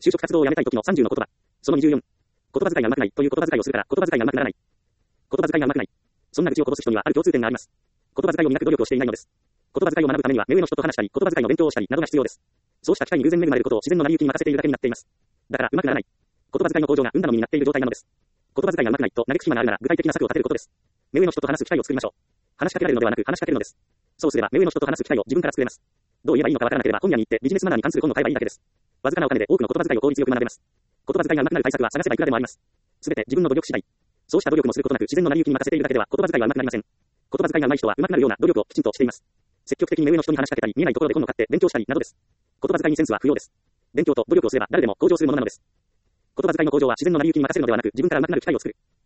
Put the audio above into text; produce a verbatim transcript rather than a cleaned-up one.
就職活動をやめたい時のさんじゅうの言葉。そのにじゅうよん。言葉遣いが上手くないという言葉遣いをするから言葉遣いが上手くならない。言葉遣いが上手くない。そんな愚痴をこぼす人にはある共通点があります。言葉遣いを磨く努力をしていないのです。言葉遣いを学ぶためには目上の人と話したり、言葉遣いの勉強をしたりなどが必要です。そうした機会に偶然恵まれることを自然の成り行きに任せているだけになっています。だから上手くならない。言葉遣いの向上が運頼みになっている状態なのです。言葉遣いが上手くないと嘆く暇があるなら具体的な策を立てることです。目上の人と話す機会を作りましょう。話しかけられるのではなく話しかけるのです。そうすれば目上の人と話す機会を自分から作れます。どう言えばいいのかわからなければ本屋に行ってビジネスマナーに関する本を買えばいいだけです。わずかなお金で多くの言葉遣いを効率よく学べます。言葉遣いが上手くなる対策は探せばいくらでもあります。すべて自分の努力次第。そうした努力もすることなく自然の成り行きに任せているだけでは言葉遣いは上手くなりません。言葉遣いが上手い人は上手くなるような努力をきちんとしています。積極的に目上の人に話しかけたり、見えないところで本を買って勉強したりなどです。言葉遣いにセンスは不要です。勉強と努力をすれば誰でも向上するものなのです。言葉遣いの向上は自然の成り行きに任せるのではなく自分から上手くなる機会を作る。